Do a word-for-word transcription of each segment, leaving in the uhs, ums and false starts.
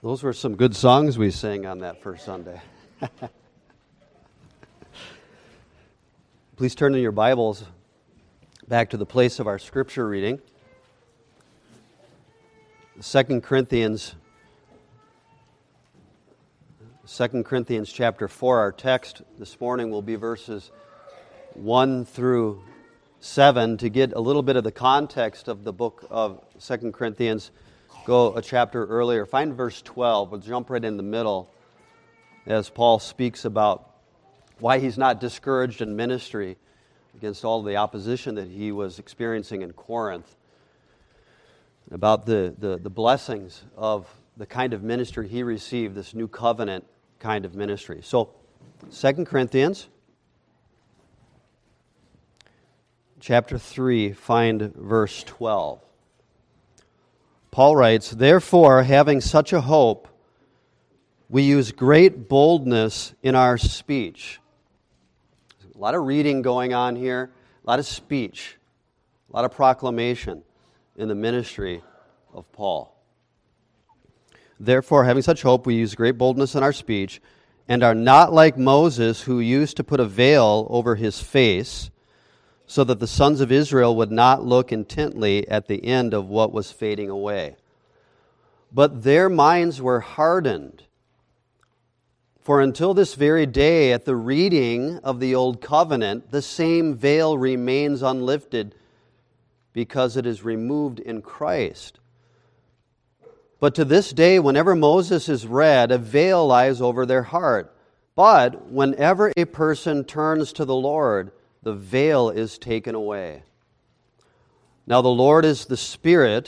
Those were some good songs we sang on that first Sunday. Please turn in your Bibles back to the place of our scripture reading. Second Corinthians, Second Corinthians chapter four. Our text this morning will be verses one through seven. To get a little bit of the context of the book of Second Corinthians, go a chapter earlier. Find verse twelve. We'll jump right in the middle as Paul speaks about why he's not discouraged in ministry against all the opposition that he was experiencing in Corinth, about the, the, the blessings of the kind of ministry he received, this new covenant kind of ministry. So, Second Corinthians chapter three, find verse twelve. Paul writes, "Therefore, having such a hope, we use great boldness in our speech." A lot of reading going on here, a lot of speech, a lot of proclamation in the ministry of Paul. "Therefore, having such hope, we use great boldness in our speech, and are not like Moses, who used to put a veil over his face, so that the sons of Israel would not look intently at the end of what was fading away. But their minds were hardened. For until this very day, at the reading of the Old Covenant, the same veil remains unlifted, because it is removed in Christ. But to this day, whenever Moses is read, a veil lies over their heart. But whenever a person turns to the Lord, the veil is taken away. Now the Lord is the Spirit,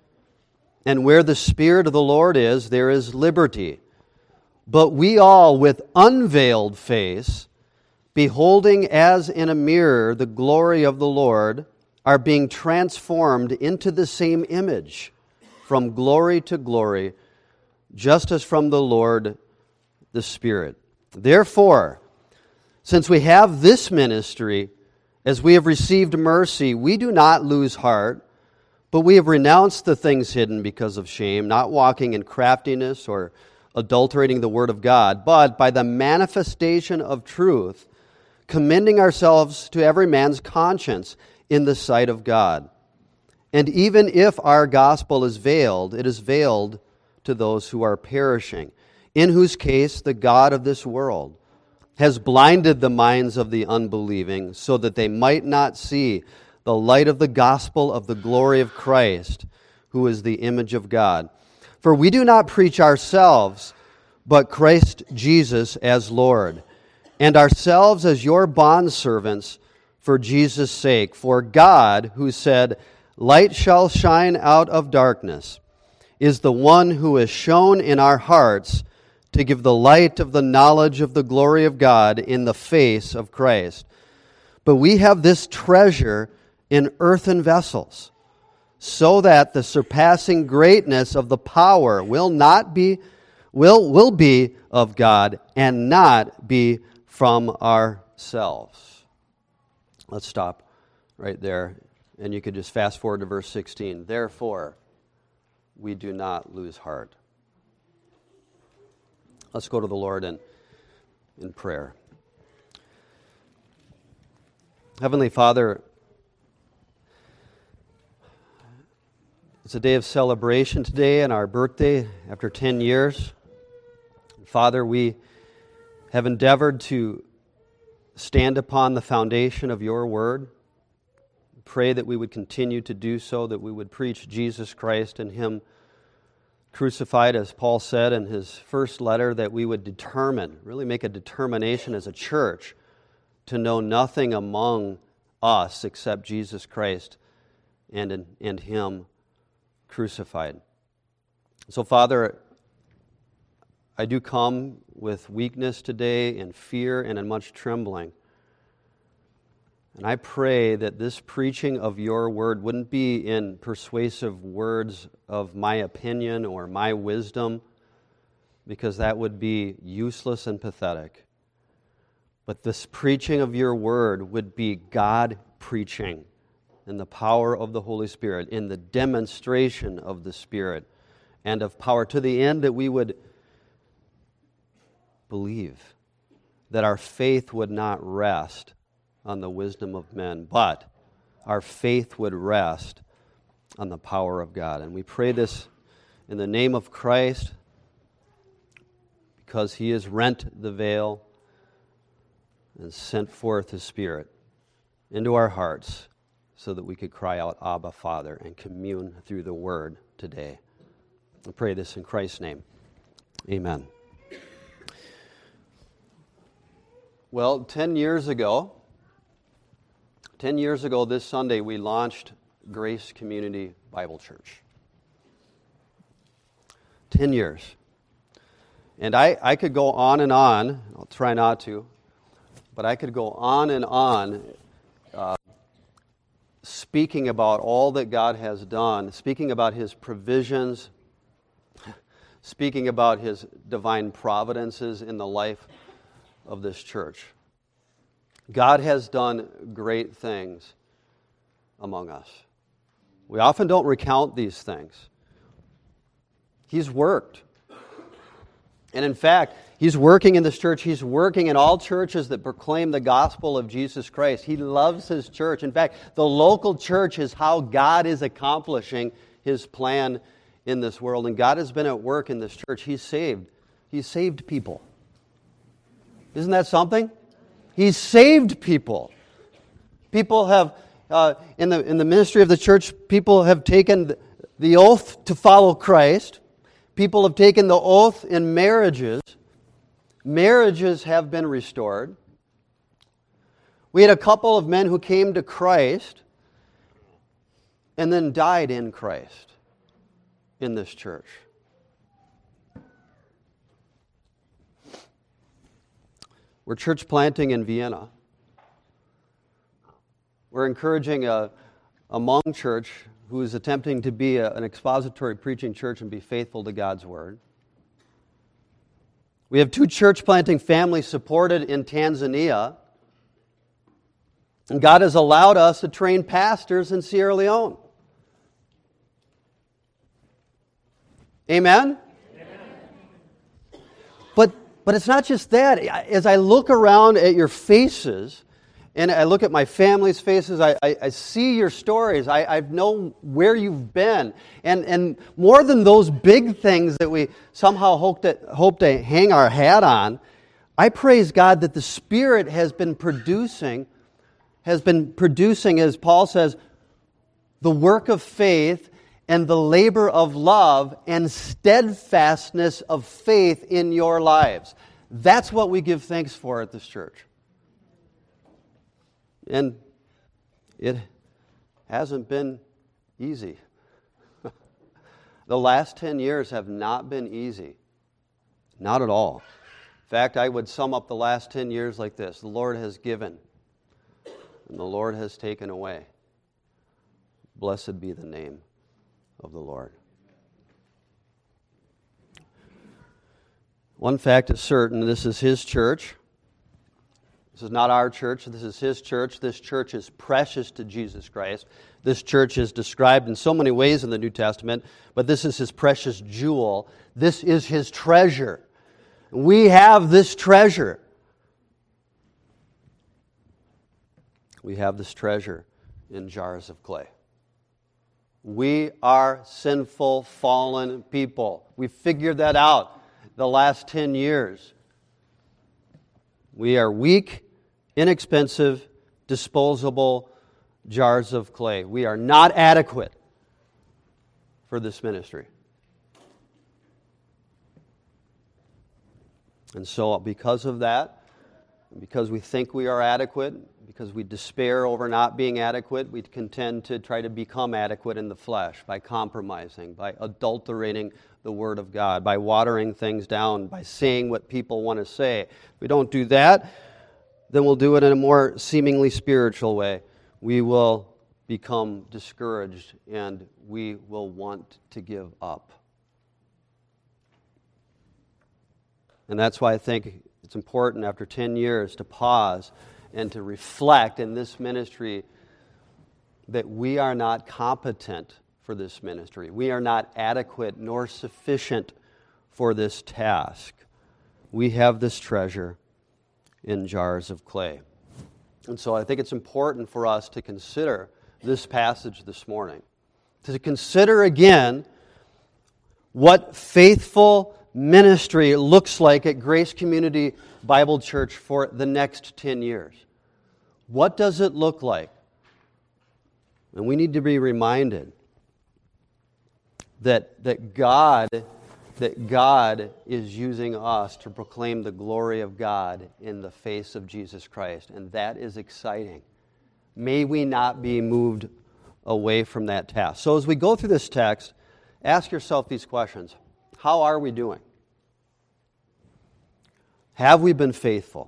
and where the Spirit of the Lord is, there is liberty. But we all, with unveiled face, beholding as in a mirror the glory of the Lord, are being transformed into the same image, from glory to glory, just as from the Lord the Spirit. Therefore, since we have this ministry, as we have received mercy, we do not lose heart, but we have renounced the things hidden because of shame, not walking in craftiness or adulterating the word of God, but by the manifestation of truth, commending ourselves to every man's conscience in the sight of God. And even if our gospel is veiled, it is veiled to those who are perishing, in whose case the God of this world has blinded the minds of the unbelieving, so that they might not see the light of the gospel of the glory of Christ, who is the image of God. For we do not preach ourselves, but Christ Jesus as Lord, and ourselves as your bondservants for Jesus' sake. For God, who said, 'Light shall shine out of darkness,' is the one who has shone in our hearts to give the light of the knowledge of the glory of God in the face of Christ. But we have this treasure in earthen vessels, so that the surpassing greatness of the power will not be will will be of God and not be from ourselves." Let's stop right there, and you could just fast forward to verse sixteen. "Therefore, we do not lose heart." Let's go to the Lord in, in prayer. Heavenly Father, it's a day of celebration today and our birthday after ten years. Father, we have endeavored to stand upon the foundation of your word. Pray that we would continue to do so, that we would preach Jesus Christ and Him crucified, as Paul said in his first letter, that we would determine, really make a determination as a church to know nothing among us except Jesus Christ and, and Him crucified. So, Father, I do come with weakness today and fear and in much trembling. And I pray that this preaching of your word wouldn't be in persuasive words of my opinion or my wisdom, because that would be useless and pathetic. But this preaching of your word would be God preaching in the power of the Holy Spirit, in the demonstration of the Spirit, and of power, to the end that we would believe, that our faith would not rest on the wisdom of men, but our faith would rest on the power of God. And we pray this in the name of Christ, because He has rent the veil and sent forth His Spirit into our hearts so that we could cry out, Abba, Father, and commune through the Word today. I pray this in Christ's name. Amen. Well, ten years ago, ten years ago this Sunday, we launched Grace Community Bible Church. Ten years. And I, I could go on and on. I'll try not to. But I could go on and on uh, speaking about all that God has done, speaking about His provisions, speaking about His divine providences in the life of this church. God has done great things among us. We often don't recount these things. He's worked. And in fact, He's working in this church. He's working in all churches that proclaim the gospel of Jesus Christ. He loves His church. In fact, the local church is how God is accomplishing His plan in this world. And God has been at work in this church. He's saved. He's saved people. Isn't that something? He's saved people. People have, uh, in the in the ministry of the church, people have taken the oath to follow Christ. People have taken the oath in marriages. Marriages have been restored. We had a couple of men who came to Christ and then died in Christ in this church. We're church planting in Vienna. We're encouraging a, a Hmong church who is attempting to be a, an expository preaching church and be faithful to God's Word. We have two church planting families supported in Tanzania. And God has allowed us to train pastors in Sierra Leone. Amen? Amen. But, but it's not just that. As I look around at your faces, and I look at my family's faces, I, I, I see your stories. I, I know where you've been. And, and more than those big things that we somehow hope to, hope to hang our hat on, I praise God that the Spirit has been producing, has been producing, as Paul says, the work of faith and the labor of love and steadfastness of faith in your lives. That's what we give thanks for at this church. And it hasn't been easy. The last ten years have not been easy. Not at all. In fact, I would sum up the last ten years like this. The Lord has given, and the Lord has taken away. Blessed be the name of the Lord. One fact is certain, this is His church. This is not our church. This is His church. This church is precious to Jesus Christ. This church is described in so many ways in the New Testament, but this is His precious jewel. This is His treasure. We have this treasure. We have this treasure in jars of clay. We are sinful, fallen people. We figured that out the last ten years. We are weak, inexpensive, disposable jars of clay. We are not adequate for this ministry. And so because of that, because we think we are adequate, because we despair over not being adequate, we contend to try to become adequate in the flesh by compromising, by adulterating the Word of God, by watering things down, by saying what people want to say. If we don't do that, then we'll do it in a more seemingly spiritual way. We will become discouraged and we will want to give up. And that's why I think it's important after ten years to pause and to reflect in this ministry that we are not competent for this ministry. We are not adequate nor sufficient for this task. We have this treasure in jars of clay. And so I think it's important for us to consider this passage this morning, to consider again what faithful ministry looks like at Grace Community Bible Church for the next ten years. What does it look like? And we need to be reminded that, that God that God is using us to proclaim the glory of God in the face of Jesus Christ. And that is exciting. May we not be moved away from that task. So as we go through this text, ask yourself these questions. How are we doing? Have we been faithful?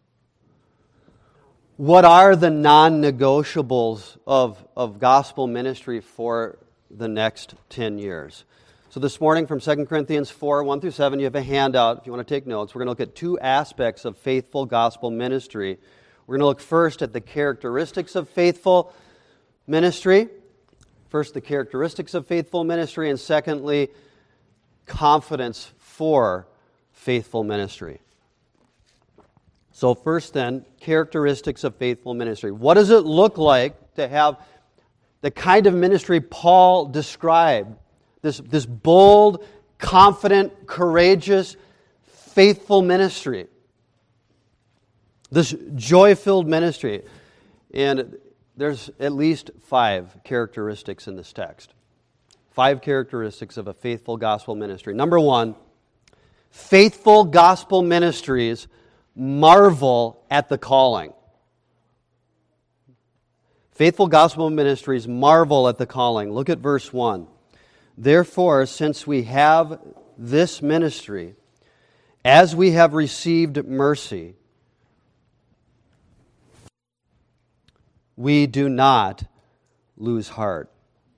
What are the non-negotiables of, of gospel ministry for the next ten years? So this morning from Second Corinthians four, one through seven, you have a handout if you want to take notes. We're going to look at two aspects of faithful gospel ministry. We're going to look first at the characteristics of faithful ministry. First, the characteristics of faithful ministry, and secondly, confidence for faithful ministry. So first then, characteristics of faithful ministry. What does it look like to have the kind of ministry Paul described? This, this bold, confident, courageous, faithful ministry. This joy-filled ministry. And there's at least five characteristics in this text. Five characteristics of a faithful gospel ministry. Number one, faithful gospel ministries marvel at the calling. Faithful gospel ministries marvel at the calling. Look at verse one. Therefore, since we have this ministry, as we have received mercy, we do not lose heart.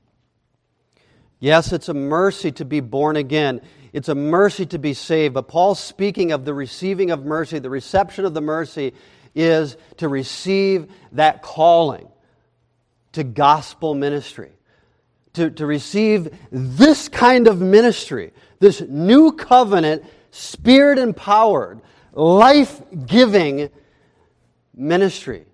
Yes, it's a mercy to be born again. It's a mercy to be saved. But Paul's speaking of the receiving of mercy. The reception of the mercy is to receive that calling to gospel ministry. To, to receive this kind of ministry, this new covenant, Spirit-empowered, life-giving ministry.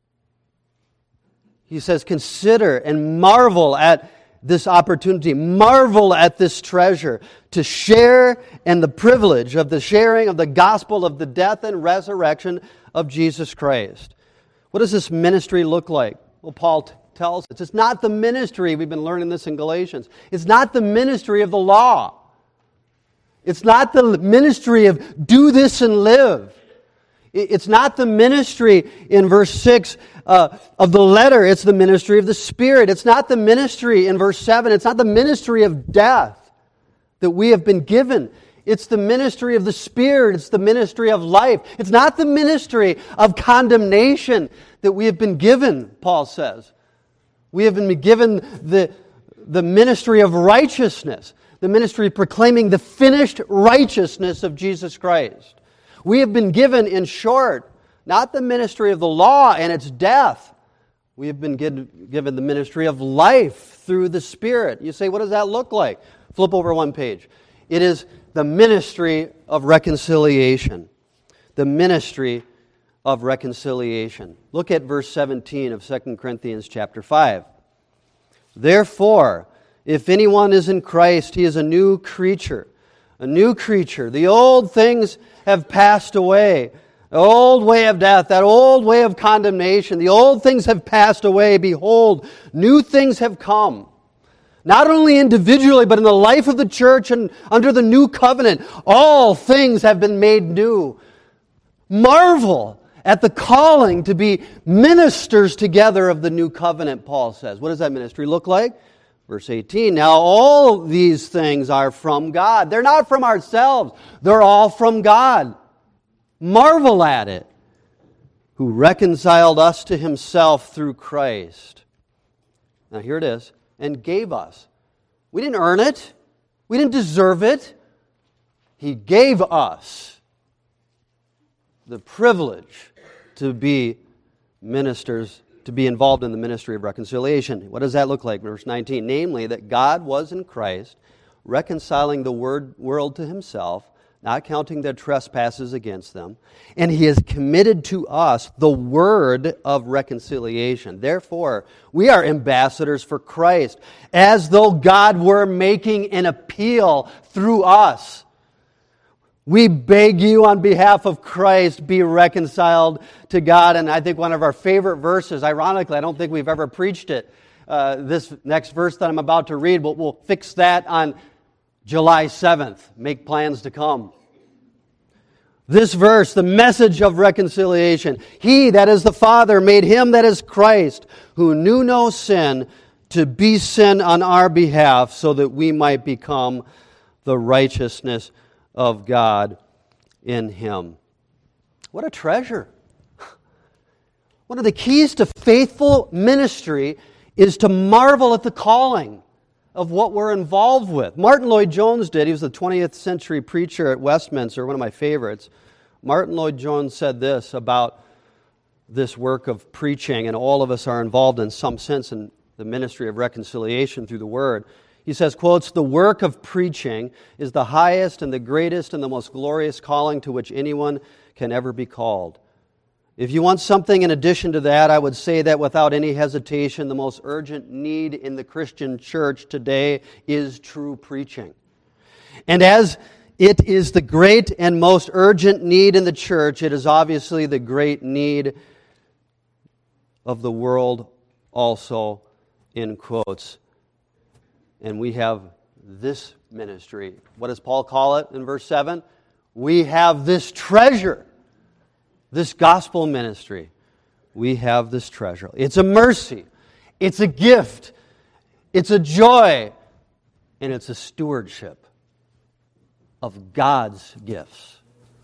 He says, consider and marvel at this opportunity, marvel at this treasure, to share in the privilege of the sharing of the gospel of the death and resurrection of Jesus Christ. What does this ministry look like? Well, Paul t- tells us it's not the ministry, we've been learning this in Galatians, it's not the ministry of the law. It's not the ministry of do this and live. It's not the ministry in verse six uh, of the letter, it's the ministry of the Spirit. It's not the ministry in verse seven, it's not the ministry of death that we have been given. It's the ministry of the Spirit. It's the ministry of life. It's not the ministry of condemnation that we have been given, Paul says. We have been given the, the ministry of righteousness, the ministry of proclaiming the finished righteousness of Jesus Christ. We have been given, in short, not the ministry of the law and its death. We have been given the ministry of life through the Spirit. You say, what does that look like? Flip over one page. It is the ministry of reconciliation. The ministry of reconciliation. Look at verse seventeen of Second Corinthians chapter five. Therefore, if anyone is in Christ, he is a new creature. A new creature. The old things have passed away. The old way of death, that old way of condemnation, the old things have passed away. Behold, new things have come. Not only individually, but in the life of the church and under the new covenant, all things have been made new. Marvel at the calling to be ministers together of the new covenant, Paul says. What does that ministry look like? Verse eighteen, now all these things are from God. They're not from ourselves. They're all from God. Marvel at it. Who reconciled us to Himself through Christ. Now here it is. And gave us. We didn't earn it. We didn't deserve it. He gave us the privilege to be ministers to be involved in the ministry of reconciliation. What does that look like? Verse nineteen, namely, that God was in Christ, reconciling the word, world to himself, not counting their trespasses against them, and he has committed to us the word of reconciliation. Therefore, we are ambassadors for Christ, as though God were making an appeal through us. We beg you on behalf of Christ, be reconciled to God. And I think one of our favorite verses, ironically, I don't think we've ever preached it, uh, this next verse that I'm about to read, but we'll fix that on July seventh. Make plans to come. This verse, the message of reconciliation. He, that is the Father, made him that is Christ, who knew no sin, to be sin on our behalf, so that we might become the righteousness of God in him. What a treasure. One of the keys to faithful ministry is to marvel at the calling of what we're involved with. Martin Lloyd-Jones did. He was the twentieth century preacher at Westminster, one of my favorites. Martin Lloyd-Jones said this about this work of preaching, and all of us are involved in some sense in the ministry of reconciliation through the Word. He says, quotes, "The work of preaching is the highest and the greatest and the most glorious calling to which anyone can ever be called. If you want something in addition to that, I would say that without any hesitation, the most urgent need in the Christian church today is true preaching. And as it is the great and most urgent need in the church, it is obviously the great need of the world also," in quotes. And we have this ministry. What does Paul call it in verse seven? We have this treasure. This gospel ministry, we have this treasure. It's a mercy. It's a gift. It's a joy. And it's a stewardship of God's gifts,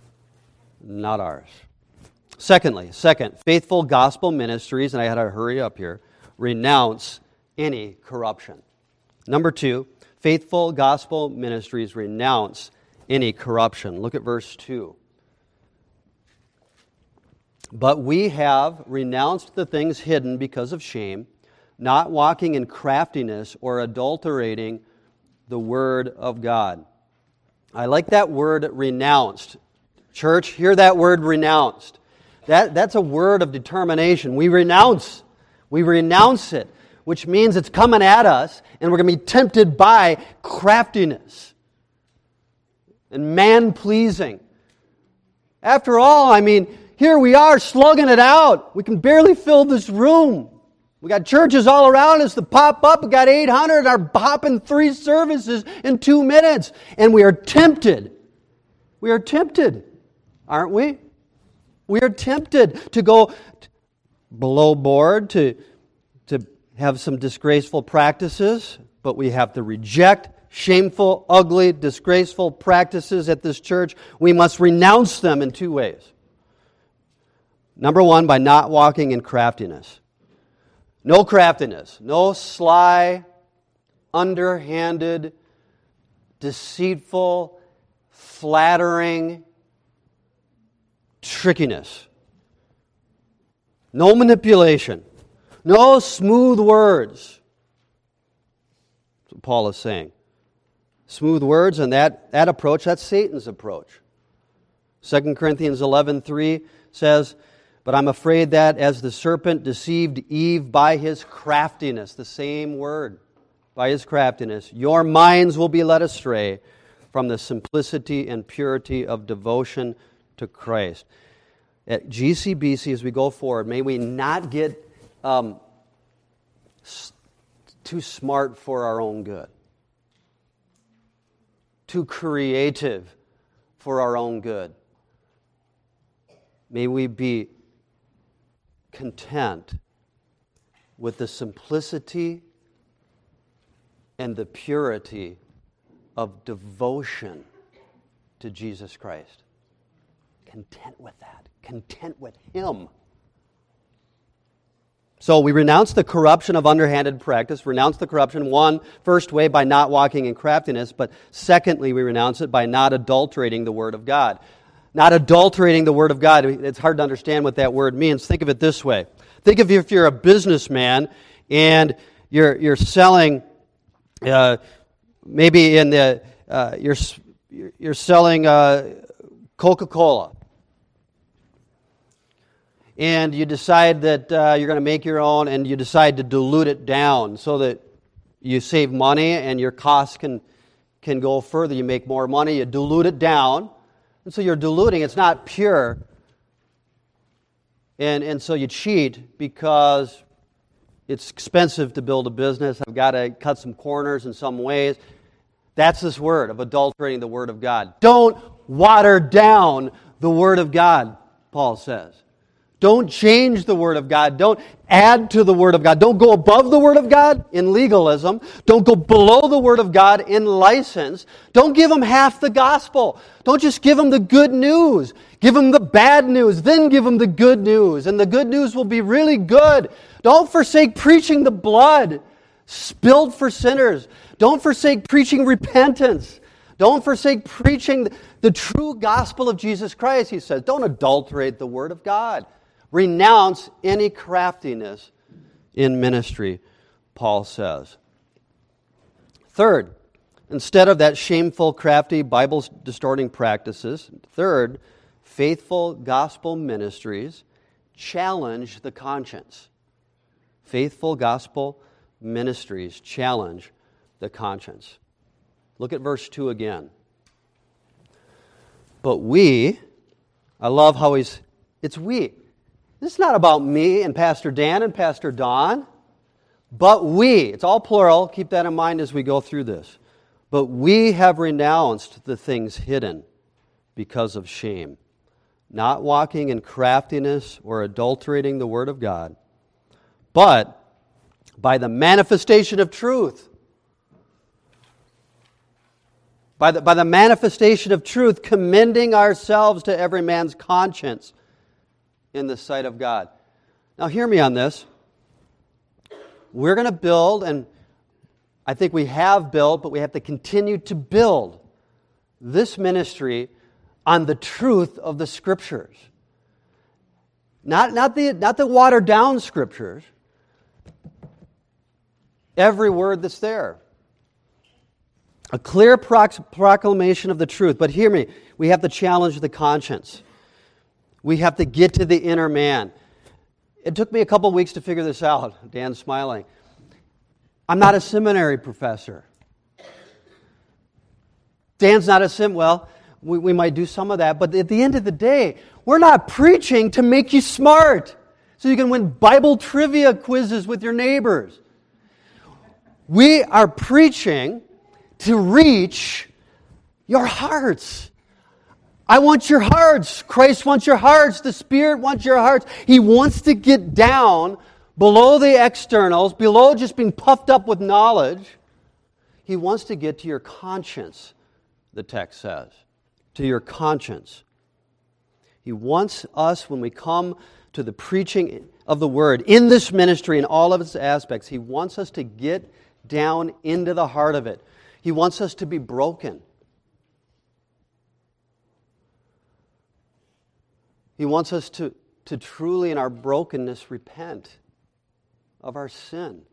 not ours. Secondly, second, faithful gospel ministries, and I had to hurry up here, renounce any corruption. Number two, faithful gospel ministries renounce any corruption. Look at verse two. But we have renounced the things hidden because of shame, not walking in craftiness or adulterating the word of God. I like that word renounced. Church, hear that word renounced. That, that's a word of determination. We renounce. We renounce it, which means it's coming at us and we're going to be tempted by craftiness and man-pleasing. After all, I mean, here we are slugging it out. We can barely fill this room. We got churches all around us that pop up. We got eight hundred are hopping three services in two minutes. And we are tempted. We are tempted, aren't we? We are tempted to go below board, to, to have some disgraceful practices, but we have to reject shameful, ugly, disgraceful practices at this church. We must renounce them in two ways. Number one, by not walking in craftiness. No craftiness. No sly, underhanded, deceitful, flattering trickiness. No manipulation. No smooth words. That's what Paul is saying. Smooth words, and that, that approach, that's Satan's approach. Second Corinthians eleven three says, "But I'm afraid that as the serpent deceived Eve by his craftiness," the same word, by his craftiness, "your minds will be led astray from the simplicity and purity of devotion to Christ." At G C B C, as we go forward, may we not get um, too smart for our own good, too creative for our own good. May we be content with the simplicity and the purity of devotion to Jesus Christ. Content with that. Content with Him. So we renounce the corruption of underhanded practice. Renounce the corruption, one, first way, by not walking in craftiness, but secondly, we renounce it by not adulterating the Word of God. Not adulterating the Word of God. It's hard to understand what that word means. Think of it this way. Think of if you're a businessman and you're you're selling, uh, maybe in the uh, you're you're selling uh, Coca-Cola, and you decide that uh, you're going to make your own, and you decide to dilute it down so that you save money and your costs can can go further. You make more money. You dilute it down, and so you're diluting. It's not pure. And and so you cheat because it's expensive to build a business. I've got to cut some corners in some ways. That's this word of adulterating the Word of God. Don't water down the Word of God, Paul says. Don't change the Word of God. Don't add to the Word of God. Don't go above the Word of God in legalism. Don't go below the Word of God in license. Don't give them half the gospel. Don't just give them the good news. Give them the bad news, then give them the good news. And the good news will be really good. Don't forsake preaching the blood spilled for sinners. Don't forsake preaching repentance. Don't forsake preaching the true gospel of Jesus Christ, he says. Don't adulterate the Word of God. Renounce any craftiness in ministry, Paul says. Third, instead of that shameful, crafty, Bible-distorting practices, third, faithful gospel ministries challenge the conscience. Faithful gospel ministries challenge the conscience. Look at verse two again. But we, I love how he's, it's we. This is not about me and Pastor Dan and Pastor Don. But we, it's all plural, keep that in mind as we go through this. But we have renounced the things hidden because of shame, not walking in craftiness or adulterating the Word of God, but by the manifestation of truth. By the, by the manifestation of truth, commending ourselves to every man's conscience in the sight of God. Now hear me on this. We're going to build, and I think we have built, but we have to continue to build this ministry on the truth of the Scriptures. Not, not, the, not the watered-down Scriptures. Every word that's there. A clear proc- proclamation of the truth. But hear me, we have to challenge the conscience. We have to get to the inner man. It took me a couple weeks to figure this out. Dan's smiling. I'm not a seminary professor. Dan's not a sim... Well, we, we might do some of that, but at the end of the day, we're not preaching to make you smart so you can win Bible trivia quizzes with your neighbors. We are preaching to reach your hearts. I want your hearts. Christ wants your hearts. The Spirit wants your hearts. He wants to get down below the externals, below just being puffed up with knowledge. He wants to get to your conscience, the text says. To your conscience. He wants us, when we come to the preaching of the Word, in this ministry, in all of its aspects, He wants us to get down into the heart of it. He wants us to be broken. He wants us to, to truly, in our brokenness, repent of our sin.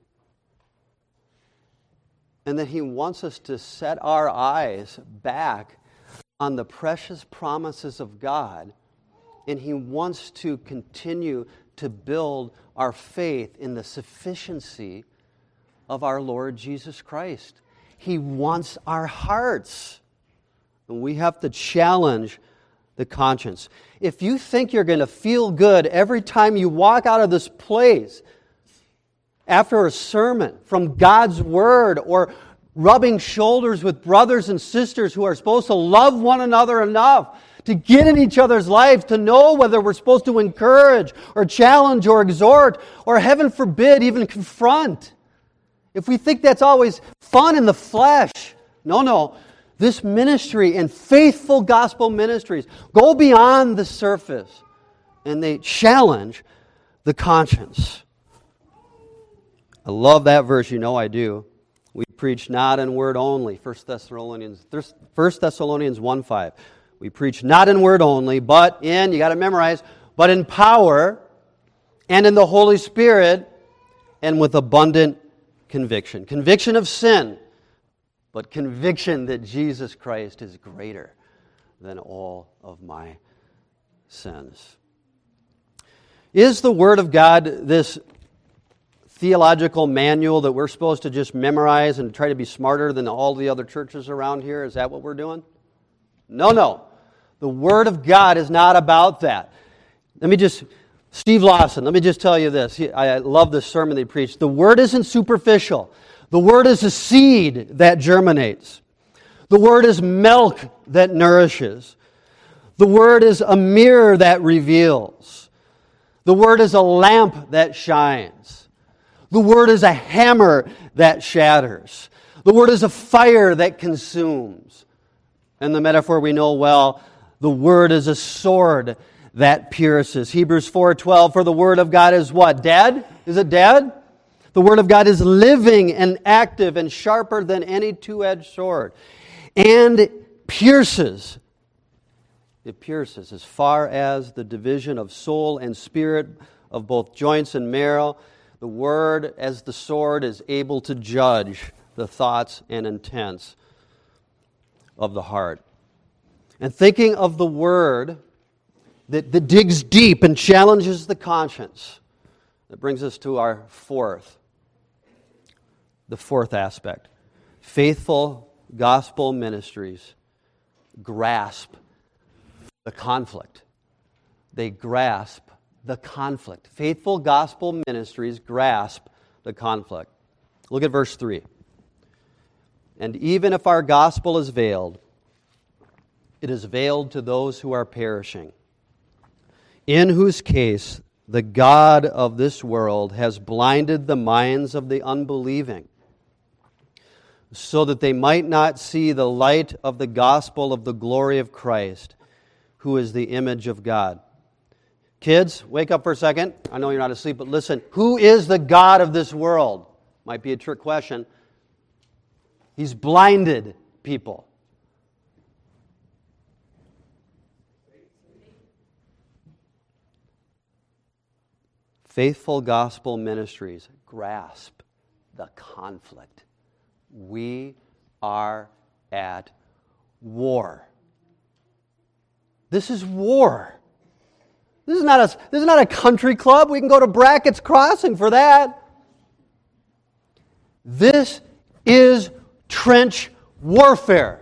And that He wants us to set our eyes back on the precious promises of God. And He wants to continue to build our faith in the sufficiency of our Lord Jesus Christ. He wants our hearts. And we have to challenge the conscience. If you think you're going to feel good every time you walk out of this place after a sermon from God's Word, or rubbing shoulders with brothers and sisters who are supposed to love one another enough to get in each other's lives, to know whether we're supposed to encourage or challenge or exhort or, heaven forbid, even confront. If we think that's always fun in the flesh, no, no. This ministry and faithful gospel ministries go beyond the surface, and they challenge the conscience. I love that verse, you know I do. We preach not in word only, First Thessalonians, First Thessalonians one five. We preach not in word only, but in, you got to memorize, but in power and in the Holy Spirit, and with abundant conviction. Conviction of sin, but conviction that Jesus Christ is greater than all of my sins. Is the Word of God this theological manual that we're supposed to just memorize and try to be smarter than all the other churches around here? Is that what we're doing? No, no. The Word of God is not about that. Let me just... Steve Lawson, let me just tell you this. He, I love this sermon they preached. The Word isn't superficial. The Word is a seed that germinates. The Word is milk that nourishes. The Word is a mirror that reveals. The Word is a lamp that shines. The Word is a hammer that shatters. The Word is a fire that consumes. And the metaphor we know well, the Word is a sword that pierces. Hebrews four twelve, for the Word of God is what? Dead? Is it dead? The Word of God is living and active and sharper than any two-edged sword. And it pierces. It pierces as far as the division of soul and spirit, of both joints and marrow. The Word, as the sword, is able to judge the thoughts and intents of the heart. And thinking of the Word that, that digs deep and challenges the conscience, that brings us to our fourth, the fourth aspect. Faithful gospel ministries grasp the conflict. They grasp the conflict. Faithful gospel ministries grasp the conflict. Look at verse three. And even if our gospel is veiled, it is veiled to those who are perishing, in whose case the God of this world has blinded the minds of the unbelieving, so that they might not see the light of the gospel of the glory of Christ, who is the image of God. Kids, wake up for a second. I know you're not asleep, but listen. Who is the God of this world? Might be a trick question. He's blinded people. Faithful gospel ministries grasp the conflict. We are at war. This is war. This is not a, this is not a country club. We can go to Brackett's Crossing for that. This is trench warfare.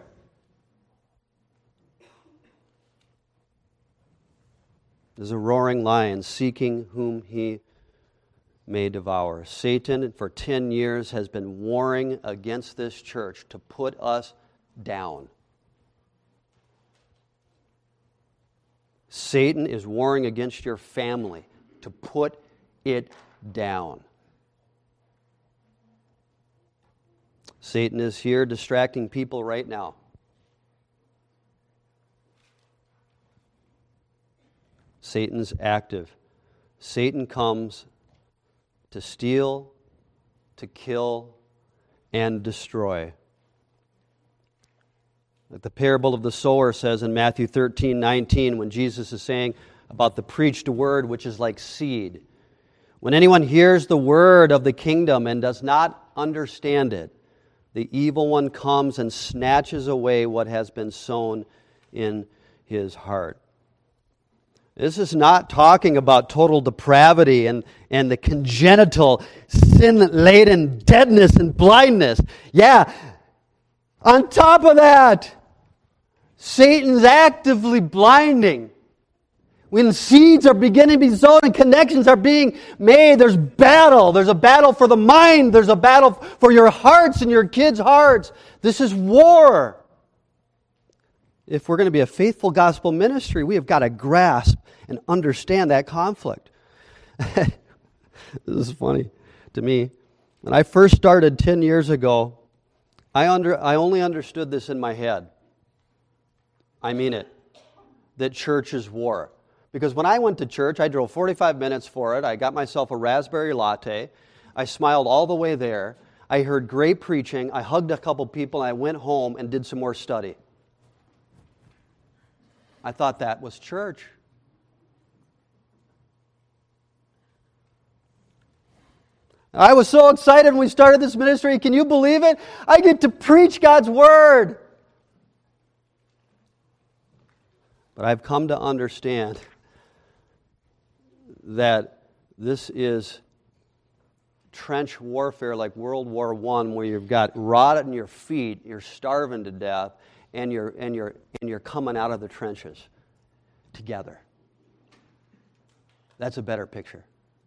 There's a roaring lion seeking whom he may devour. Satan, for ten years, has been warring against this church to put us down. Satan is warring against your family to put it down. Satan is here distracting people right now. Satan's active. Satan comes to steal, to kill, and destroy. Like the parable of the sower says in Matthew thirteen nineteen, when Jesus is saying about the preached word, which is like seed. When anyone hears the word of the kingdom and does not understand it, the evil one comes and snatches away what has been sown in his heart. This is not talking about total depravity and, and the congenital, sin-laden deadness and blindness. Yeah, on top of that, Satan's actively blinding. When seeds are beginning to be sown and connections are being made, there's battle. There's a battle for the mind. There's a battle for your hearts and your kids' hearts. This is war. If we're going to be a faithful gospel ministry, we have got to grasp and understand that conflict. This is funny to me. When I first started ten years ago, I under I only understood this in my head. I mean it. That church is war. Because when I went to church, I drove forty-five minutes for it. I got myself a raspberry latte. I smiled all the way there. I heard great preaching. I hugged a couple people, and I went home and did some more study. I thought that was church. I was so excited when we started this ministry. Can you believe it? I get to preach God's Word. But I've come to understand that this is trench warfare like World War One, where you've got rot in your feet, you're starving to death, and you're and you're and you're coming out of the trenches together. That's a better picture.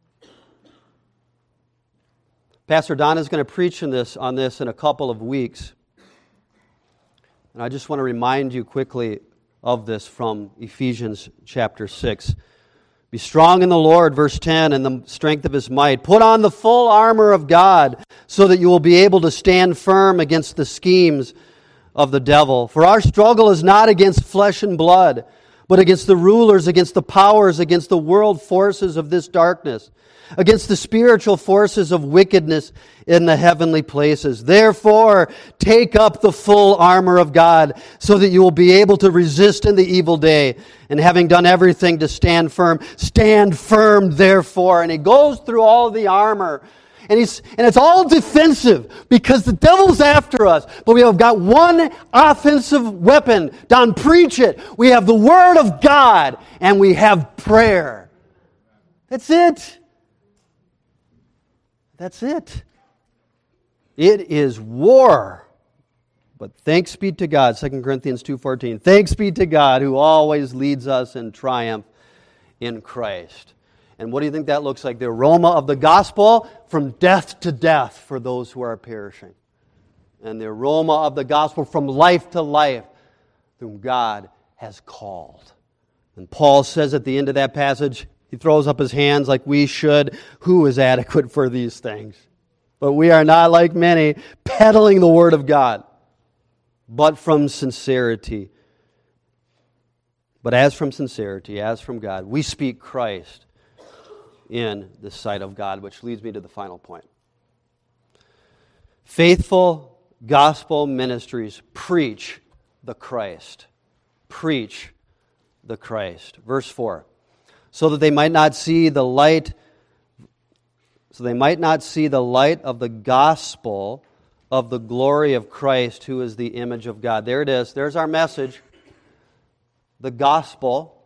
Pastor Don is going to preach in this, on this in a couple of weeks. And I just want to remind you quickly of this from Ephesians chapter six. Be strong in the Lord, verse ten, and the strength of His might. Put on the full armor of God so that you will be able to stand firm against the schemes of the devil. For our struggle is not against flesh and blood, but against the rulers, against the powers, against the world forces of this darkness, against the spiritual forces of wickedness in the heavenly places. Therefore, take up the full armor of God so that you will be able to resist in the evil day. And having done everything to stand firm, stand firm therefore. And he goes through all the armor. And he's and it's all defensive because the devil's after us. But we have got one offensive weapon. Don, preach it. We have the Word of God and we have prayer. That's it. That's it. It is war. But thanks be to God, Second Corinthians two fourteen. Thanks be to God who always leads us in triumph in Christ. And what do you think that looks like? The aroma of the gospel from death to death for those who are perishing. And the aroma of the gospel from life to life whom God has called. And Paul says at the end of that passage, he throws up his hands like we should. Who is adequate for these things? But we are not like many, peddling the Word of God, but from sincerity. But as from sincerity, as from God, we speak Christ in the sight of God, which leads me to the final point. Faithful gospel ministries preach the Christ. Preach the Christ. Verse four. So that they might not see the light, so they might not see the light of the gospel of the glory of Christ, who is the image of God. There it is. There's our message. The gospel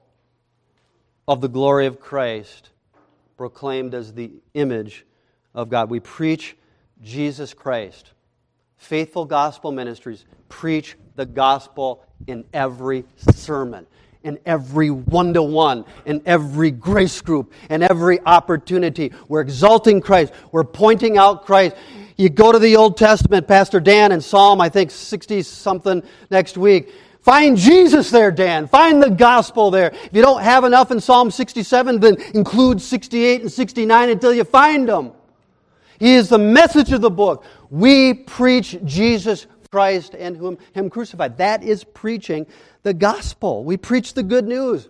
of the glory of Christ, proclaimed as the image of God. We preach Jesus Christ. Faithful gospel ministries preach the gospel in every sermon, in every one-to-one, in every grace group, in every opportunity. We're exalting Christ. We're pointing out Christ. You go to the Old Testament, Pastor Dan, in Psalm, I think, sixty-something next week. Find Jesus there, Dan. Find the gospel there. If you don't have enough in Psalm sixty-seven, then include sixty-eight and sixty-nine until you find them. He is the message of the book. We preach Jesus Christ and Him, him crucified. That is preaching the gospel. We preach the good news.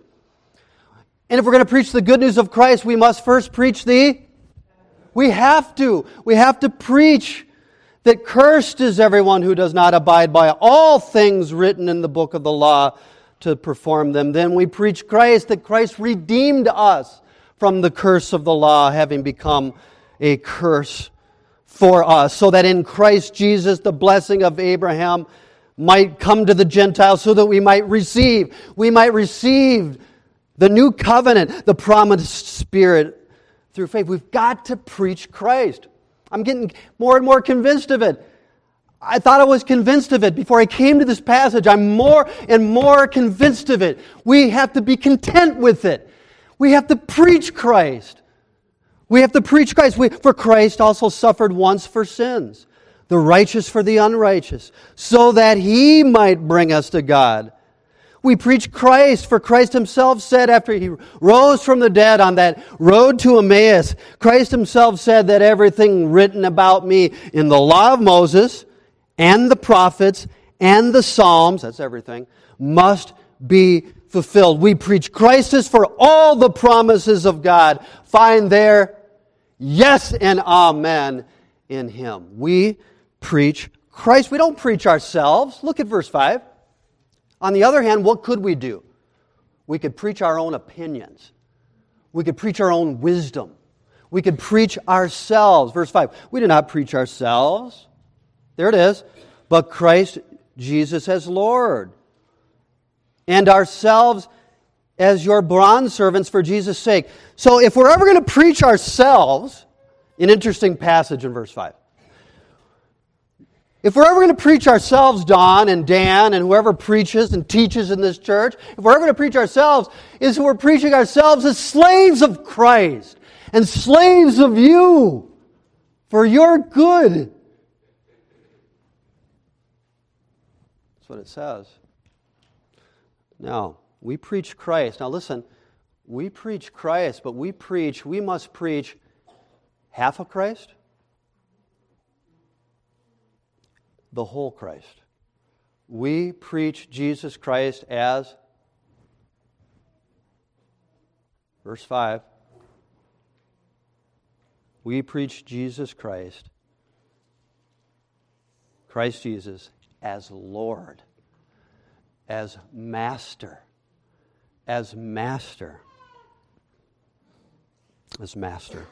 And if we're going to preach the good news of Christ, we must first preach the... We have to. We have to preach that cursed is everyone who does not abide by all things written in the book of the law to perform them. Then we preach Christ, that Christ redeemed us from the curse of the law, having become a curse for us, so that in Christ Jesus the blessing of Abraham might come to the Gentiles, so that we might receive, we might receive the new covenant, the promised Spirit through faith. We've got to preach Christ. I'm getting more and more convinced of it. I thought I was convinced of it before I came to this passage. I'm more and more convinced of it. We have to be content with it. We have to preach Christ. We have to preach Christ. We, for Christ also suffered once for sins, the righteous for the unrighteous, so that He might bring us to God. We preach Christ, for Christ Himself said after He rose from the dead on that road to Emmaus, Christ Himself said that everything written about me in the law of Moses and the prophets and the Psalms, that's everything, must be fulfilled. We preach Christ is for all the promises of God. Find there yes and amen in Him. We preach Christ. We don't preach ourselves. Look at verse five. On the other hand, what could we do? We could preach our own opinions. We could preach our own wisdom. We could preach ourselves. Verse five, we do not preach ourselves. There it is. But Christ Jesus as Lord. And ourselves as your bondservants for Jesus' sake. So if we're ever going to preach ourselves, an interesting passage in verse five. If we're ever going to preach ourselves, Don and Dan and whoever preaches and teaches in this church, if we're ever going to preach ourselves, is we're preaching ourselves as slaves of Christ and slaves of you for your good. That's what it says. Now, we preach Christ. Now listen, we preach Christ, but we preach, we must preach half of Christ, the whole Christ. We preach Jesus Christ as, verse five, we preach Jesus Christ, Christ Jesus, as Lord, as Master, as Master, as Master.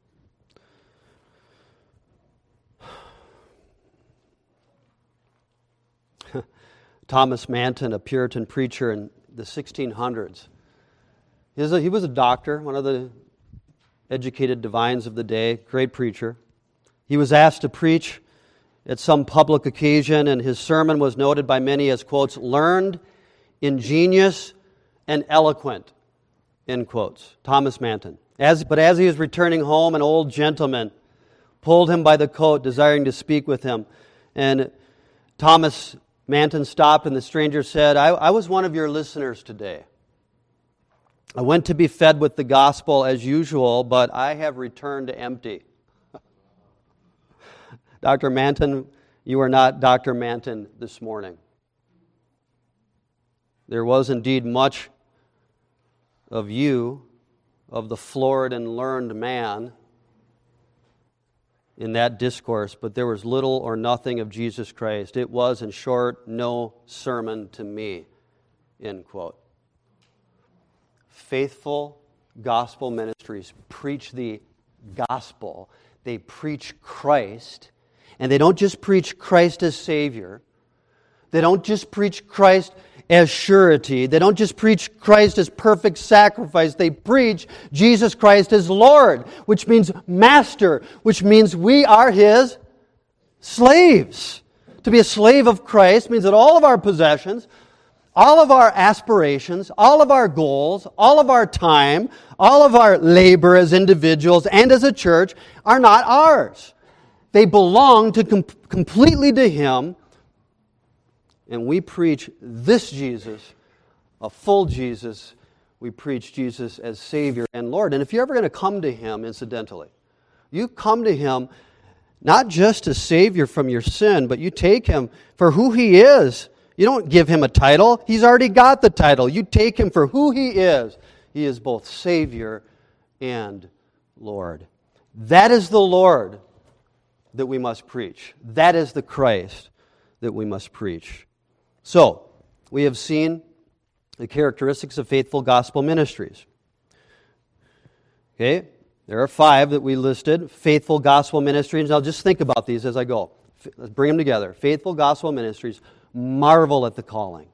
Thomas Manton, a Puritan preacher in the sixteen hundreds. He was, a, he was a doctor, one of the educated divines of the day, great preacher. He was asked to preach at some public occasion, and his sermon was noted by many as, quotes, learned, ingenious, and eloquent, end quotes. Thomas Manton. As, but as he was returning home, an old gentleman pulled him by the coat, desiring to speak with him. And Thomas Manton stopped, and the stranger said, I, I was one of your listeners today. I went to be fed with the gospel as usual, but I have returned empty. Doctor Manton, you are not Doctor Manton this morning. There was indeed much of you, of the florid and learned man, in that discourse, but there was little or nothing of Jesus Christ. It was, in short, no sermon to me, end quote. Faithful gospel ministries preach the gospel. They preach Christ, and they don't just preach Christ as Savior. They don't just preach Christ as surety. They don't just preach Christ as perfect sacrifice. They preach Jesus Christ as Lord, which means Master, which means we are His slaves. To be a slave of Christ means that all of our possessions, all of our aspirations, all of our goals, all of our time, all of our labor as individuals and as a church are not ours. They belong to com- completely to Him. And we preach this Jesus, a full Jesus. We preach Jesus as Savior and Lord. And if you're ever going to come to Him, incidentally, you come to Him not just as Savior from your sin, but you take Him for who He is. You don't give Him a title. He's already got the title. You take Him for who He is. He is both Savior and Lord. That is the Lord that we must preach. That is the Christ that we must preach. So, we have seen the characteristics of faithful gospel ministries. Okay, there are five that we listed. Faithful gospel ministries. Now just think about these as I go. Let's bring them together. Faithful gospel ministries. Marvel at the calling.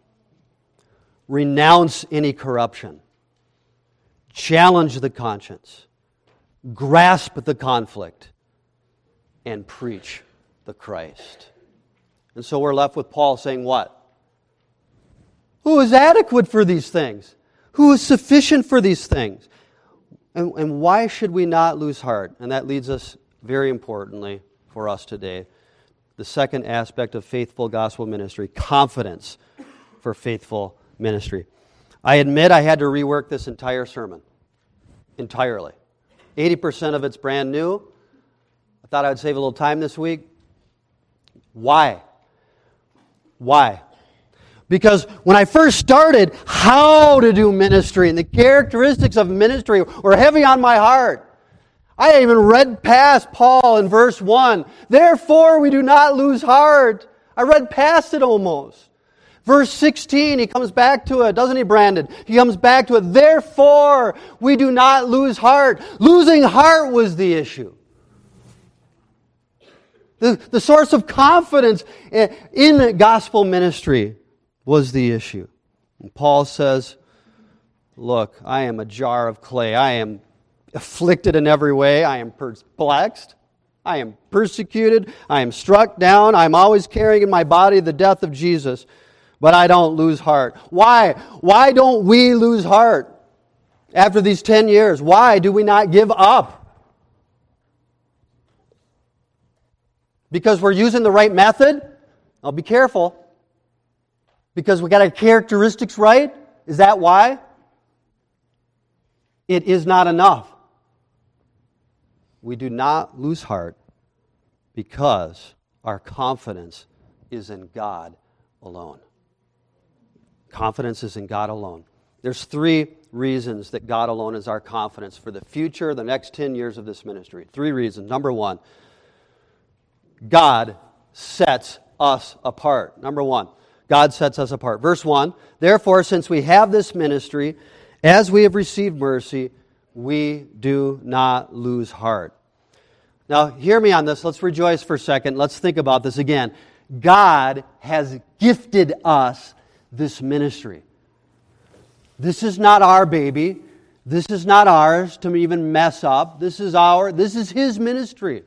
Renounce any corruption. Challenge the conscience. Grasp the conflict. And preach the Christ. And so we're left with Paul saying what? Who is adequate for these things? Who is sufficient for these things? And, and why should we not lose heart? And that leads us, very importantly, for us today, the second aspect of faithful gospel ministry, confidence for faithful ministry. I admit I had to rework this entire sermon, entirely. eighty percent of it's brand new. I thought I would save a little time this week. Why? Why? Because when I first started how to do ministry and the characteristics of ministry were heavy on my heart. I even read past Paul in verse one. Therefore we do not lose heart. I read past it almost. Verse sixteen, he comes back to it, doesn't he, Brandon? He comes back to it. Therefore, we do not lose heart. Losing heart was the issue. The, the source of confidence in gospel ministry was the issue. And Paul says, look, I am a jar of clay. I am afflicted in every way. I am perplexed. I am persecuted. I am struck down. I am always carrying in my body the death of Jesus. But I don't lose heart. Why? Why don't we lose heart after these ten years? Why do we not give up? Because we're using the right method? I'll be careful. Because we got our characteristics right? Is that why? It is not enough. We do not lose heart because our confidence is in God alone. Confidence is in God alone. There's three reasons that God alone is our confidence for the future, the next ten years of this ministry. Three reasons. Number one, God sets us apart. Number one, God sets us apart. Verse one, therefore, since we have this ministry, as we have received mercy, we do not lose heart. Now, hear me on this. Let's rejoice for a second. Let's think about this again. God has gifted us this ministry. This is not our baby. This is not ours to even mess up. This is our, this is His ministry.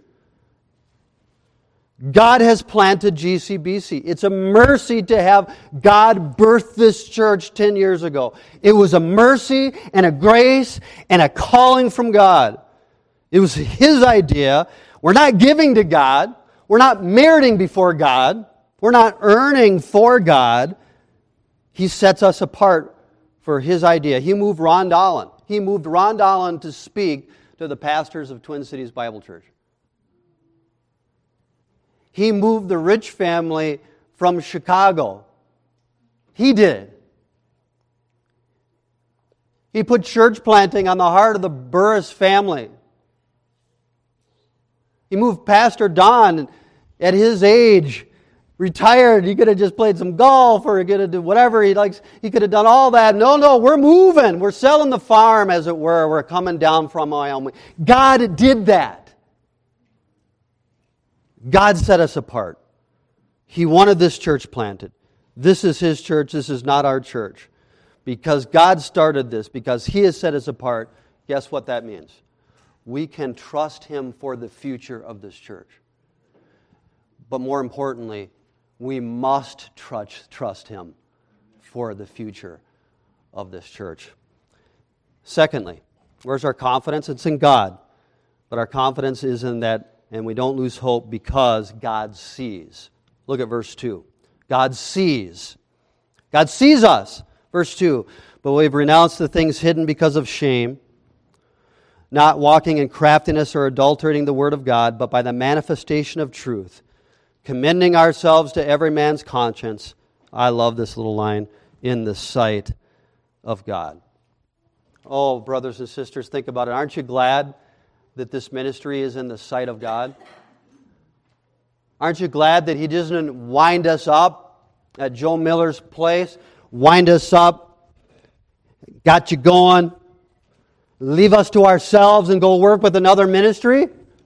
God has planted G C B C. It's a mercy to have God birth this church ten years ago. It was a mercy and a grace and a calling from God. It was His idea. We're not giving to God. We're not meriting before God. We're not earning for God. He sets us apart for His idea. He moved Ron Dolan. He moved Ron Dolan to speak to the pastors of Twin Cities Bible Church. He moved the Rich family from Chicago. He did. He put church planting on the heart of the Burris family. He moved Pastor Don at his age, retired. He could have just played some golf or he could have done whatever he likes. He could have done all that. No, no, we're moving. We're selling the farm, as it were. We're coming down from Wyoming. God did that. God set us apart. He wanted this church planted. This is His church. This is not our church. Because God started this, because He has set us apart, guess what that means? We can trust Him for the future of this church. But more importantly, we must trust, trust Him for the future of this church. Secondly, where's our confidence? It's in God. But our confidence is in that. And we don't lose hope because God sees. Look at verse two. God sees. God sees us. Verse two. But we've renounced the things hidden because of shame, not walking in craftiness or adulterating the word of God, but by the manifestation of truth, commending ourselves to every man's conscience. I love this little line, in the sight of God. Oh, brothers and sisters, think about it. Aren't you glad that this ministry is in the sight of God? Aren't you glad that He doesn't wind us up at Joe Miller's place, wind us up, got you going, leave us to ourselves and go work with another ministry?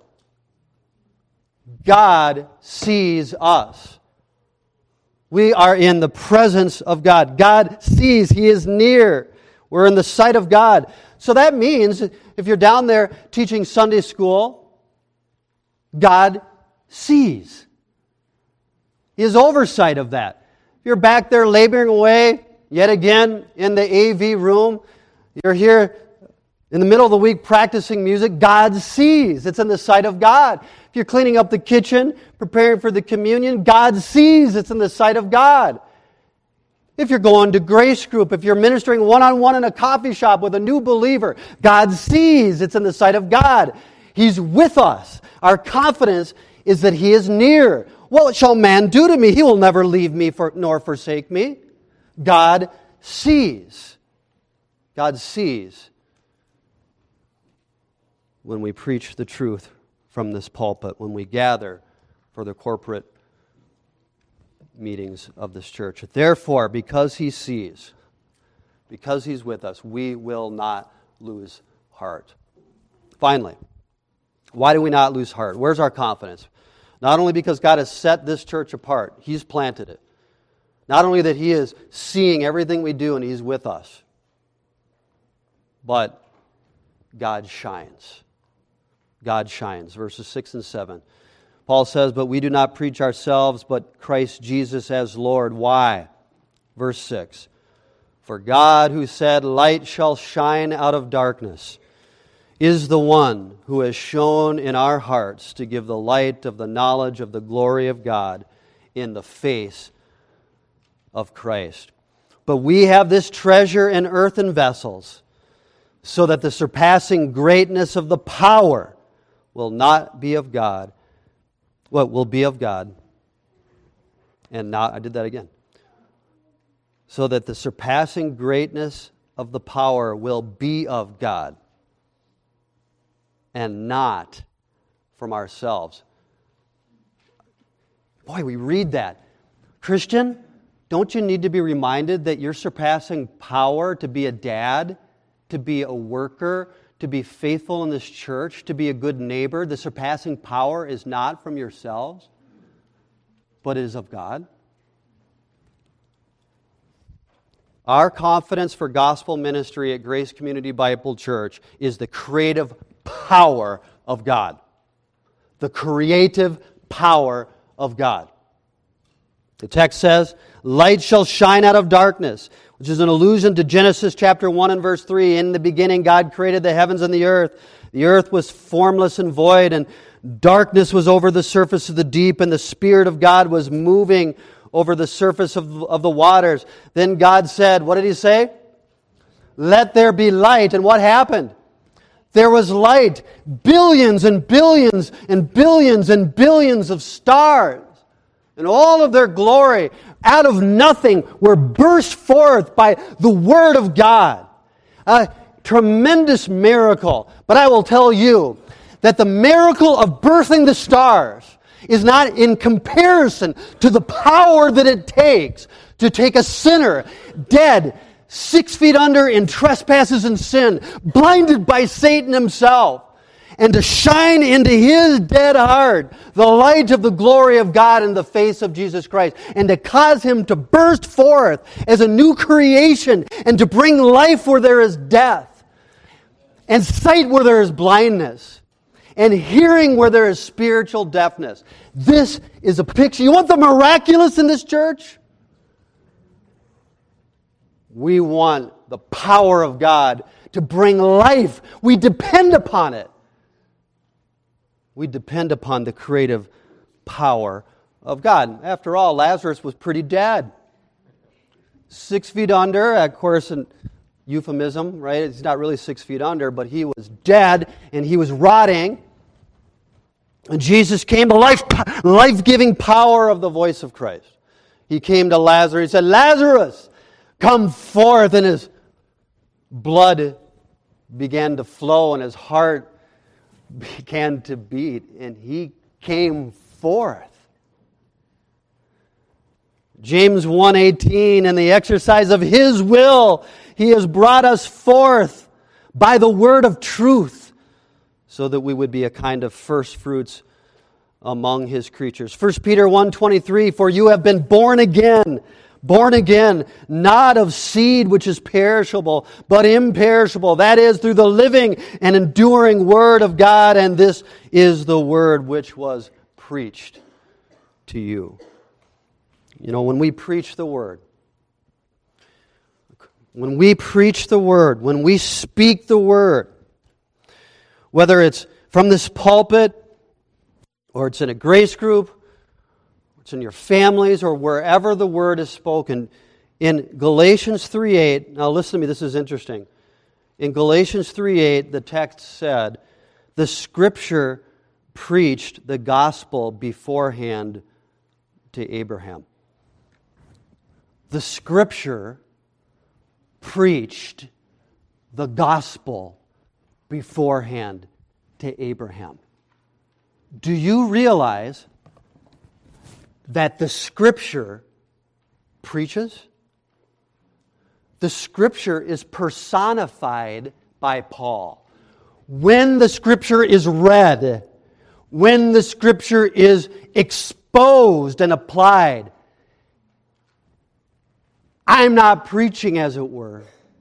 God sees us. We are in the presence of God. God sees. He is near. We're in the sight of God. So that means if you're down there teaching Sunday school, God sees. He has oversight of that. If you're back there laboring away, yet again in the A V room, you're here in the middle of the week practicing music, God sees. It's in the sight of God. If you're cleaning up the kitchen, preparing for the communion, God sees. It's in the sight of God. If you're going to Grace Group, if you're ministering one-on-one in a coffee shop with a new believer, God sees. It's in the sight of God. He's with us. Our confidence is that He is near. What shall man do to me? He will never leave me for, nor forsake me. God sees. God sees when we preach the truth from this pulpit, when we gather for the corporate meetings of this church. Therefore, because he sees, because he's with us, we will not lose heart. Finally, why do we not lose heart? Where's our confidence? Not only because God has set this church apart, he's planted it. Not only that he is seeing everything we do and he's with us, but God shines. God shines. Verses six and seven. Paul says, but we do not preach ourselves, but Christ Jesus as Lord. Why? Verse six. For God who said, light shall shine out of darkness, is the one who has shone in our hearts to give the light of the knowledge of the glory of God in the face of Christ. But we have this treasure in earthen vessels, so that the surpassing greatness of the power will not be of God, what will be of God, and not, I did that again, so that the surpassing greatness of the power will be of God, and not from ourselves. Boy, we read that. Christian, don't you need to be reminded that your surpassing power to be a dad, to be a worker, to be faithful in this church, to be a good neighbor, the surpassing power is not from yourselves, but it is of God? Our confidence for gospel ministry at Grace Community Bible Church is the creative power of God. The creative power of God. The text says, light shall shine out of darkness, which is an allusion to Genesis chapter one and verse three. In the beginning, God created the heavens and the earth. The earth was formless and void, and darkness was over the surface of the deep, and the Spirit of God was moving over the surface of, of the waters. Then God said, what did He say? Let there be light. And what happened? There was light. Billions and billions and billions and billions of stars, and all of their glory, out of nothing, were burst forth by the Word of God. A tremendous miracle. But I will tell you that the miracle of birthing the stars is not in comparison to the power that it takes to take a sinner, dead, six feet under in trespasses and sin, blinded by Satan himself, and to shine into his dead heart the light of the glory of God in the face of Jesus Christ, and to cause him to burst forth as a new creation, and to bring life where there is death, and sight where there is blindness, and hearing where there is spiritual deafness. This is a picture. You want the miraculous in this church? We want the power of God to bring life. We depend upon it. We depend upon the creative power of God. After all, Lazarus was pretty dead. Six feet under, of course, an euphemism, right? He's not really six feet under, but he was dead and he was rotting. And Jesus came, the life, life-giving power of the voice of Christ. He came to Lazarus. He said, Lazarus, come forth. And his blood began to flow and his heart began to beat, and he came forth. James one eighteen, in the exercise of His will, He has brought us forth by the word of truth, so that we would be a kind of first fruits among His creatures. First Peter one twenty-three, for you have been born again, born again, not of seed which is perishable, but imperishable. That is, through the living and enduring Word of God, and this is the Word which was preached to you. You know, when we preach the Word, when we preach the Word, when we speak the Word, whether it's from this pulpit, or it's in a grace group, it's in your families, or wherever the Word is spoken. In Galatians three eight, now listen to me, this is interesting. In Galatians three eight, the text said, the Scripture preached the gospel beforehand to Abraham. The Scripture preached the gospel beforehand to Abraham. Do you realize that the Scripture preaches. The Scripture is personified by Paul. When the Scripture is read, when the Scripture is exposed and applied, I'm not preaching, as it were.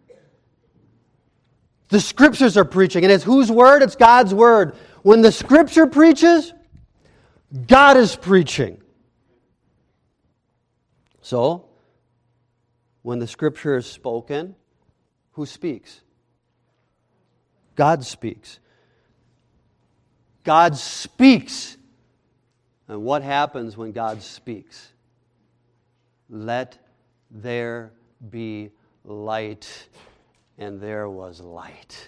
The Scriptures are preaching. And it's whose word? It's God's word. When the Scripture preaches, God is preaching. So, when the Scripture is spoken, who speaks? God speaks. God speaks. And what happens when God speaks? Let there be light. And there was light.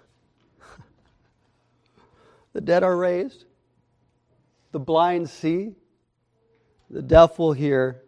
The dead are raised. The blind see. The deaf will hear.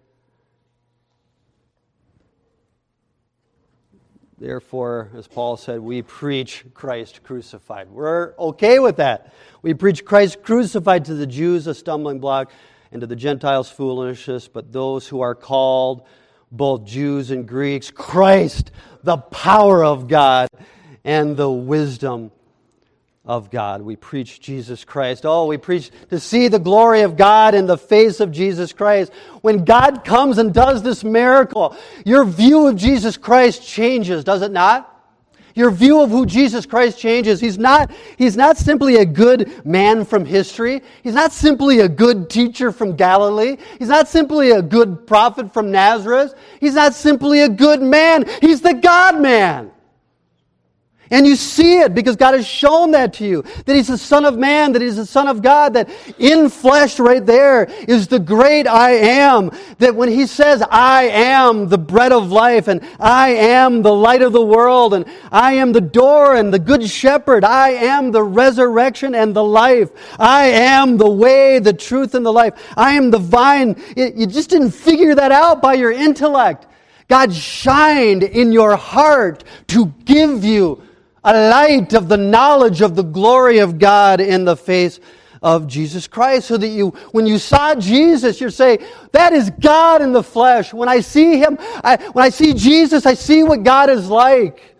Therefore, as Paul said, we preach Christ crucified. We're okay with that. We preach Christ crucified, to the Jews a stumbling block, and to the Gentiles foolishness, but those who are called, both Jews and Greeks, Christ, the power of God and the wisdom of God. We preach Jesus Christ. Oh, we preach to see the glory of God in the face of Jesus Christ. When God comes and does this miracle, your view of Jesus Christ changes, does it not? Your view of who Jesus Christ changes. He's not, he's not simply a good man from history. He's not simply a good teacher from Galilee. He's not simply a good prophet from Nazareth. He's not simply a good man. He's the God-man. And you see it because God has shown that to you. That He's the Son of Man, that He's the Son of God, that in flesh right there is the great I am. That when He says, I am the bread of life, and I am the light of the world, and I am the door and the good shepherd, I am the resurrection and the life, I am the way, the truth, and the life, I am the vine. It, you just didn't figure that out by your intellect. God shined in your heart to give you a light of the knowledge of the glory of God in the face of Jesus Christ, so that you, when you saw Jesus, you're saying, that is God in the flesh. When I see Him, I, when I see Jesus, I see what God is like.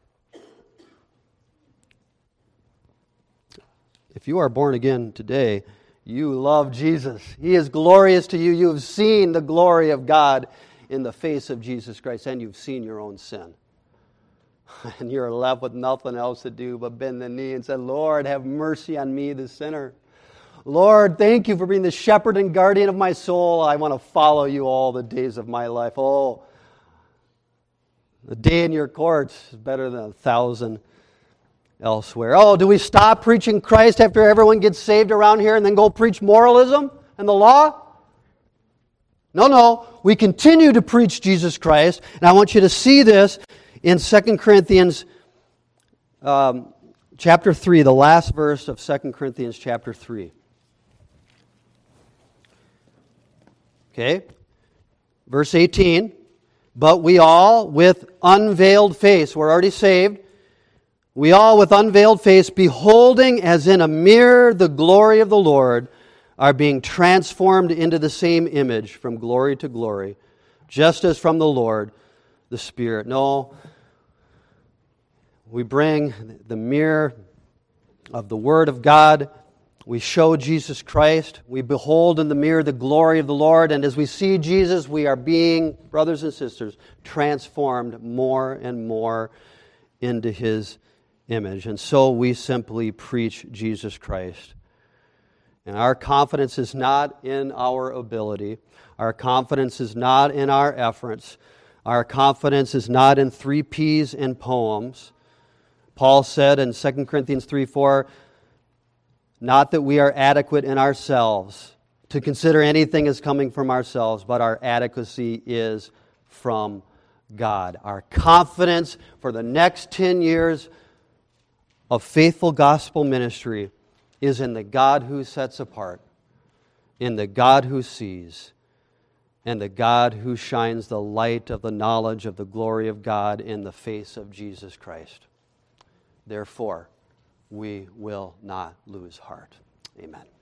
If you are born again today, you love Jesus. He is glorious to you. You have seen the glory of God in the face of Jesus Christ, and you've seen your own sin. And you're left with nothing else to do but bend the knee and say, Lord, have mercy on me, the sinner. Lord, thank you for being the shepherd and guardian of my soul. I want to follow you all the days of my life. Oh, the day in your courts is better than a thousand elsewhere. Oh, do we stop preaching Christ after everyone gets saved around here and then go preach moralism and the law? No, no. We continue to preach Jesus Christ. And I want you to see this in Second Corinthians um, chapter three, the last verse of Second Corinthians chapter three. Okay? Verse eighteen. But we all with unveiled face, we're already saved, we all with unveiled face, beholding as in a mirror the glory of the Lord, are being transformed into the same image from glory to glory, just as from the Lord the Spirit. No, we bring the mirror of the Word of God. We show Jesus Christ. We behold in the mirror the glory of the Lord. And as we see Jesus, we are being, brothers and sisters, transformed more and more into His image. And so we simply preach Jesus Christ. And our confidence is not in our ability. Our confidence is not in our efforts. Our confidence is not in three P's and poems. Paul said in Second Corinthians three four, not that we are adequate in ourselves to consider anything as coming from ourselves, but our adequacy is from God. Our confidence for the next ten years of faithful gospel ministry is in the God who sets apart, in the God who sees, and the God who shines the light of the knowledge of the glory of God in the face of Jesus Christ. Therefore, we will not lose heart. Amen.